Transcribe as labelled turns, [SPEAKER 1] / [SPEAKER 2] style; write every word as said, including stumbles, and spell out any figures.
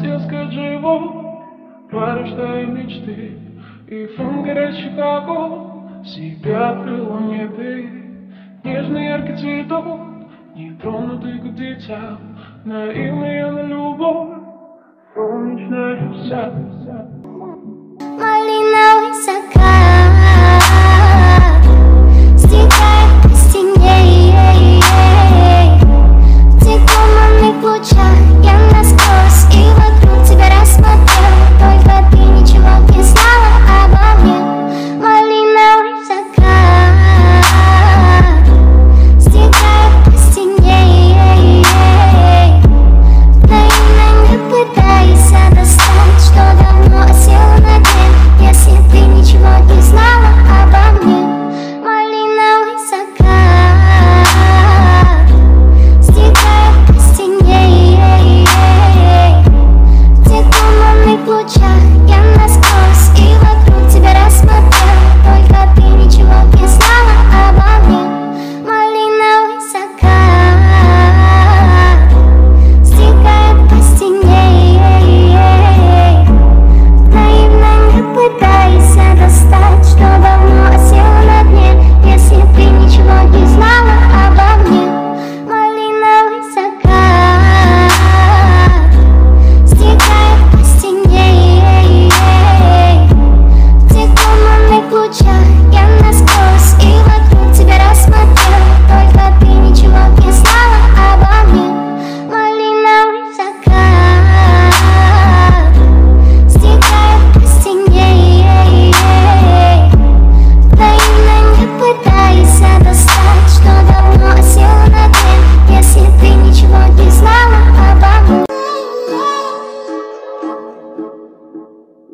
[SPEAKER 1] искать живот, порождая мечты. И фон горячий как огонь себя открыл в небе. Нежный яркий цветок, нетронутый как дитя, наивная на любовь, солнечная вся.